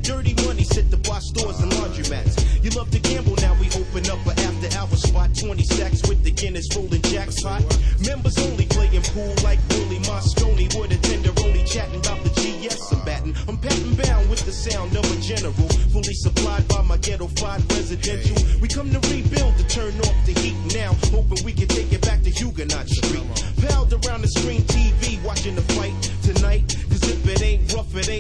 dirty money sit to buy stores and laundromats. You love to gamble, now we open up an after-hour spot. 20 stacks with the Guinness rolling jacks hot. Members only playing pool like Bully Moscone with a tenderoni chatting about the GS I'm batting. I'm patting bound with the sound of a general, fully supplied by my ghetto-fied residential. We come to rebuild to turn off the heat now, hoping we can take it back to Huguenot Street. Palled around the screen TV watching the fight tonight, cause if it ain't rough, it ain't